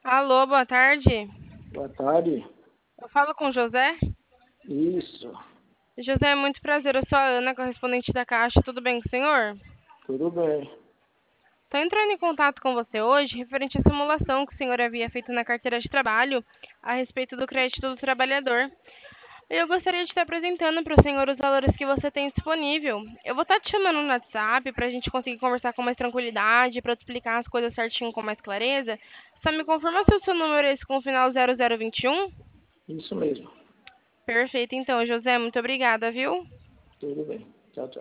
Alô, boa tarde. Boa tarde. Eu falo com o José. Isso, José, é muito prazer. Eu sou a Ana, correspondente da Caixa. Tudo bem com o senhor? tudo bem. Estou entrando em contato com você hoje referente à simulação que o senhor havia feito na carteira de trabalho a respeito do crédito do trabalhador. Eu gostaria de estar apresentando para o senhor os valores que você tem disponível. Eu vou estar te chamando no WhatsApp para a gente conseguir conversar com mais tranquilidade, para te explicar as coisas certinho com mais clareza. Só me confirma se o seu número é esse com o final 0021? Isso mesmo. Perfeito, então, José, muito obrigada, viu? Tudo bem. Tchau, tchau.